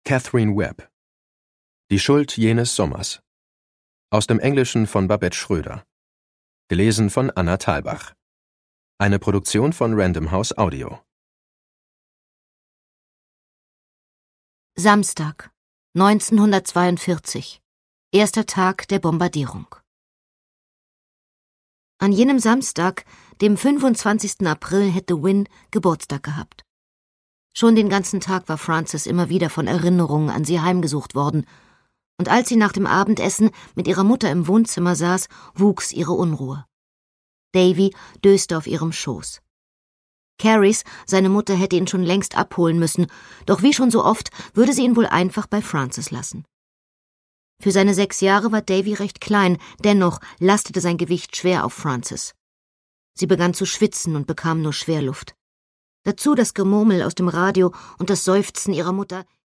Catherine Webb. Die Schuld jenes Sommers. Aus dem Englischen von Babette Schröder. Gelesen von Anna Thalbach. Eine Produktion von Random House Audio. Samstag, 1942. Erster Tag der Bombardierung. An jenem Samstag, dem 25. April, hätte Wynne Geburtstag gehabt. Schon den ganzen Tag war Frances immer wieder von Erinnerungen an sie heimgesucht worden, und als sie nach dem Abendessen mit ihrer Mutter im Wohnzimmer saß, wuchs ihre Unruhe. Davy döste auf ihrem Schoß. Carys, seine Mutter, hätte ihn schon längst abholen müssen, doch wie schon so oft würde sie ihn wohl einfach bei Frances lassen. Für seine 6 Jahre war Davy recht klein, dennoch lastete sein Gewicht schwer auf Frances. Sie begann zu schwitzen und bekam nur Schwerluft. Dazu das Gemurmel aus dem Radio und das Seufzen ihrer Mutter.